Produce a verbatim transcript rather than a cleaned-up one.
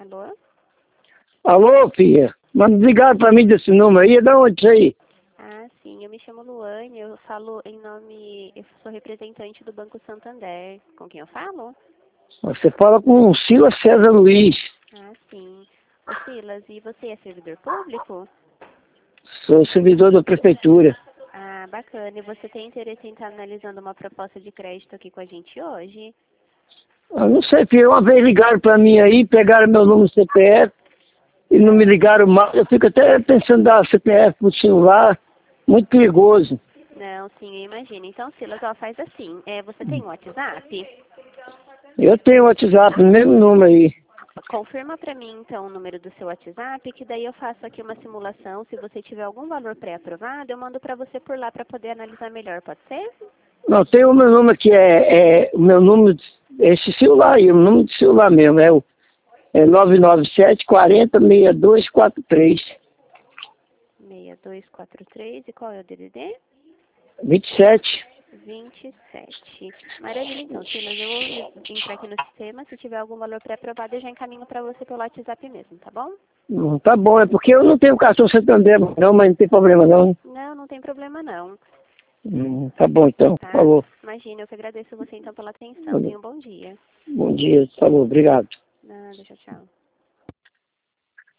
Alô? Alô, filha? Manda ligar pra mim desse número aí, é da onde isso aí? Ah, sim, eu me chamo Luane, eu falo em nome, eu sou representante do Banco Santander. Com quem eu falo? Você fala com o Silas César Luiz. Ah, sim. Ô Silas, e você é servidor público? Sou servidor da prefeitura. Ah, bacana. E você tem interesse em estar analisando uma proposta de crédito aqui com a gente hoje? Eu não sei, filha, uma vez ligaram pra mim aí, pegaram meu número C P F e não me ligaram mais. Eu fico até pensando em dar C P F pro celular, muito perigoso. Não, sim, eu imagino. Então, Silas, ó, faz assim. É, você tem um WhatsApp? Eu tenho WhatsApp, no mesmo número aí. Confirma para mim, então, o número do seu WhatsApp, que daí eu faço aqui uma simulação. Se você tiver algum valor pré-aprovado, eu mando para você por lá para poder analisar melhor, pode ser? Não, tem o meu número que é, é o meu número, de- esse celular aí, o número de celular mesmo, é o é nove nove sete, quarenta, sessenta e dois quarenta e três. seis dois quatro três, e qual é o D D D? vinte e sete. vinte e sete. Maravilha, então, Silas, eu vou entrar aqui no sistema. Se tiver algum valor pré-aprovado, eu já encaminho para você pelo WhatsApp mesmo, tá bom? Hum, Tá bom, é porque eu não tenho cartão Santander, não, mas não tem problema não. Não, não tem problema não, Hum, Tá bom então, tá? falou. Imagina, eu que agradeço você então pela atenção. Tenha um bom dia. Bom dia, falou, obrigado. Nada, tchau, tchau.